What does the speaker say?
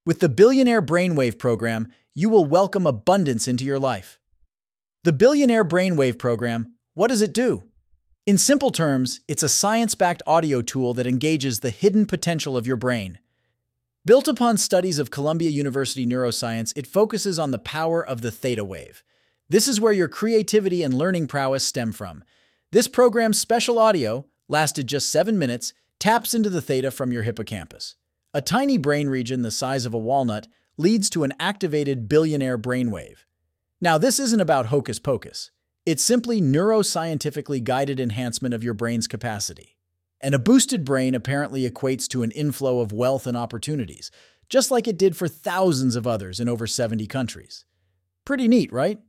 With the Billionaire Brainwave program, you will welcome abundance into your life. The Billionaire Brainwave program, what does it do? In simple terms, it's a science-backed audio tool that engages the hidden potential of your brain. Built upon studies of Columbia University neuroscience, it focuses on the power of the theta wave. This is where your creativity and learning prowess stem from. This program's special audio, lasted just 7 minutes, taps into the theta from your hippocampus. A tiny brain region the size of a walnut leads to an activated billionaire brainwave. Now, this isn't about hocus pocus. It's simply neuroscientifically guided enhancement of your brain's capacity. And a boosted brain apparently equates to an inflow of wealth and opportunities, just like it did for thousands of others in over 70 countries. Pretty neat, right?